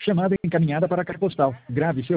Chamada encaminhada para a caixa postal. Grave seu